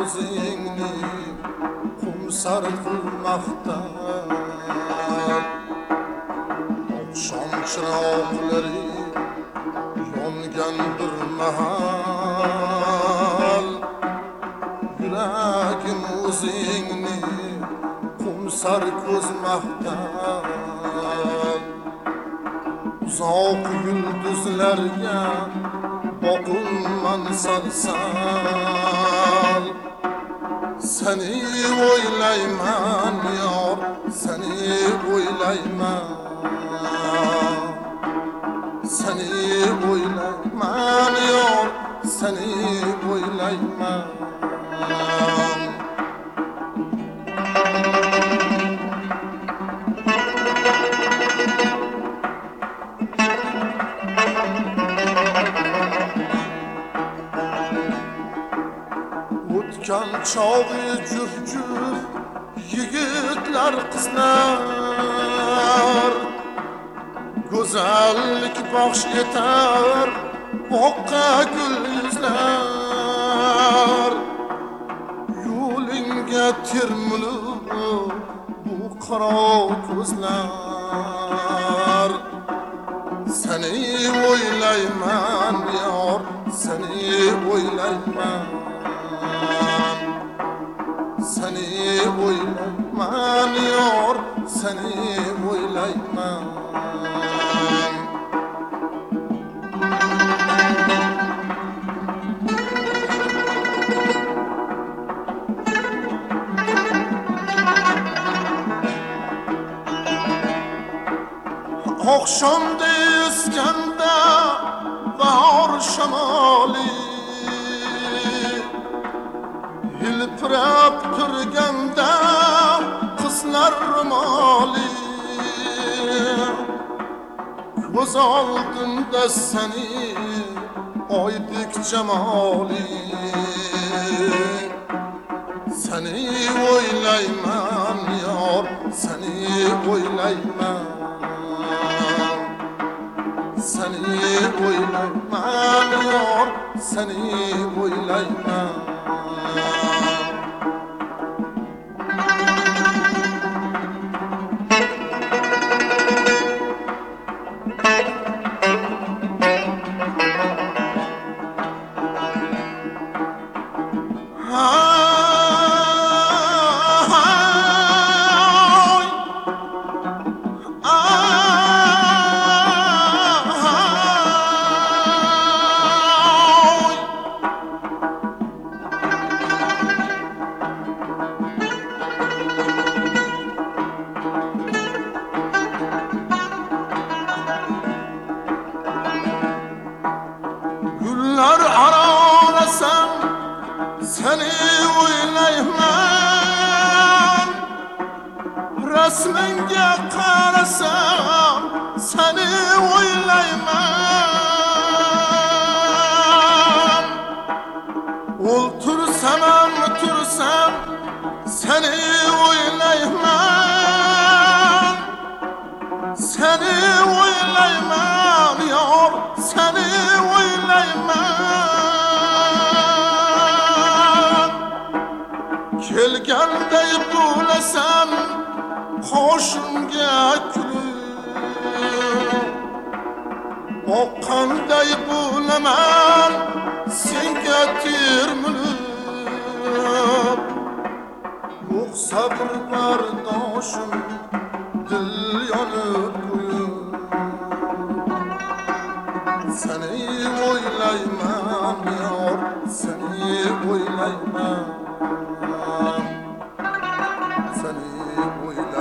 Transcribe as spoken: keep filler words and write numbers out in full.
o'zingni qumsar qilmoqda oqshom chiroqlari yongan bir mahal yuragim o'zingni qumsar ko'zmoqda uzoq yulduzlarga boqilman sal-sal seni o'ylayman yor seni o'ylayman seni o'ylayman yor seni o'ylayman o'tkan chog'i jur-jur yigitlar qizlar go'zallik baxsh etar boqqa gul yuzlar yo'lingga termulib bu qaro ko'zlar seni o'ylayman yor seni o'ylayman seni o'ylayman yor seni o'ylayman oqshomda eskanda bahor shamoli hilpirab turganda qizlar ro'moli ko'z oldimda seni oydek jamoli seni o'ylayman yor seni o'ylayman seni o'ylayman yor seni o'ylayman gullar aralasan seni o'ylayman rasmingga qarasam seni o'ylayman o'ltirsam ham tursam seni o'ylayman seni o'ylayman yor seni o'ylayman kelganday bo'lasan qoshimga kulib oqqanday bo'laman senga termulib yo'q sabr bardoshim dil yonib qo'yib seni o'ylayman yor seni o'ylayman seni o'ylayman